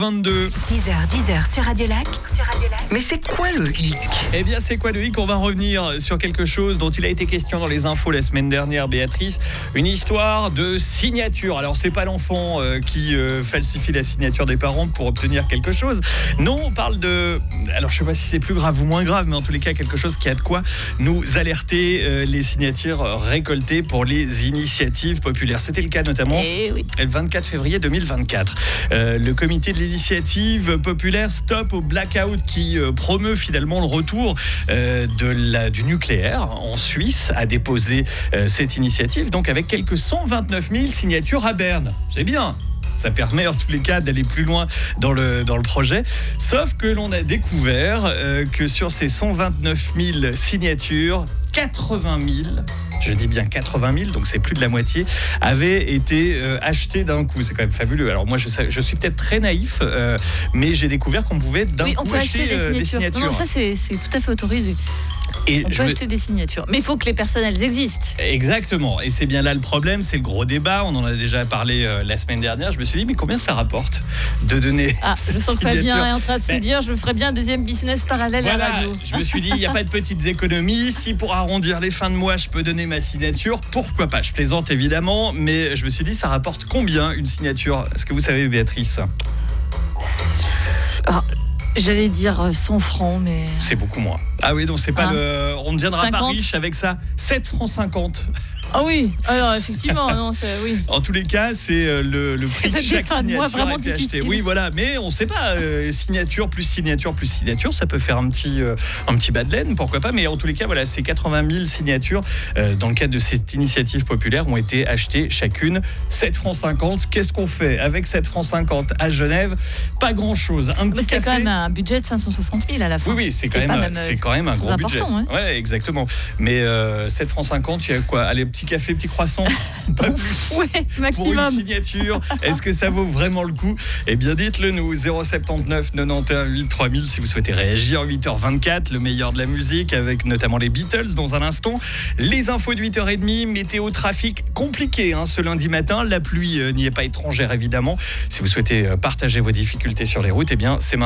22. 6h-10h sur Radio Lac. Mais c'est quoi le hic ? Eh bien, c'est quoi le hic ? On va revenir sur quelque chose dont il a été question dans les infos la semaine dernière, Béatrice. Une histoire de signature. Alors, c'est pas l'enfant qui falsifie la signature des parents pour obtenir quelque chose. Non, on parle de... Alors, je sais pas si c'est plus grave ou moins grave, mais en tous les cas, quelque chose qui a de quoi nous alerter les signatures récoltées pour les initiatives populaires. C'était le cas notamment le 24 février 2024. Le comité de l'initiative populaire Stop au Blackout qui promeut finalement le retour du nucléaire en Suisse a déposé cette initiative, donc avec quelques 129 000 signatures à Berne. C'est bien. Ça permet en tous les cas d'aller plus loin dans le projet. Sauf que l'on a découvert que sur ces 129 000 signatures, 80 000, je dis bien 80 000, donc c'est plus de la moitié, avaient été achetées d'un coup. C'est quand même fabuleux. Alors moi, je suis peut-être très naïf, mais j'ai découvert qu'on pouvait d'un coup acheter des signatures. Non, ça c'est tout à fait autorisé. On peut acheter des signatures, mais il faut que les personnes elles existent. Exactement, et c'est bien là le problème, c'est le gros débat. On en a déjà parlé la semaine dernière. Je me suis dit, mais combien ça rapporte de donner je sens que Fabien est en train de se dire, je ferais bien un deuxième business parallèle à la radio. Je me suis dit, il n'y a pas de petites économies. Si pour arrondir les fins de mois, je peux donner ma signature, pourquoi pas ? Je plaisante évidemment, mais je me suis dit, ça rapporte combien une signature ? Est-ce que vous savez, Béatrice ? J'allais dire 100 francs, mais... C'est beaucoup moins. Ah oui, donc c'est pas on ne deviendra 50. pas riche avec ça. 7 francs 50. Ah oui, alors effectivement, non, oui. En tous les cas, c'est le prix de chaque signature a été acheté. Oui, voilà, mais on ne sait pas, signature plus signature plus signature, ça peut faire un petit bas de laine, pourquoi pas, mais en tous les cas, voilà, ces 80 000 signatures, dans le cadre de cette initiative populaire, ont été achetées chacune 7 francs 50. Qu'est-ce qu'on fait avec 7 francs 50 à Genève ? Pas grand-chose. Un petit café. C'est quand même un budget de 560 000 à la fin. Oui, c'est quand même un gros budget. Hein. Ouais, exactement. Mais 7 francs 50, il y a quoi ? Allez, petit café, petit croissant, pas plus. Ouais, maximum. Pour une signature, est-ce que ça vaut vraiment le coup ? Eh bien, dites-le nous, 079 91 8 3000 si vous souhaitez réagir. 8h24, le meilleur de la musique avec notamment les Beatles dans un instant. Les infos de 8h30, météo, trafic compliqué ce lundi matin. La pluie n'y est pas étrangère évidemment. Si vous souhaitez partager vos difficultés sur les routes, eh bien, c'est maintenant.